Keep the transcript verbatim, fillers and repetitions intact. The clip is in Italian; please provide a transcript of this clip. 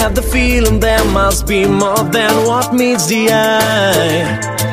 have the feeling there must be more than what meets the eye.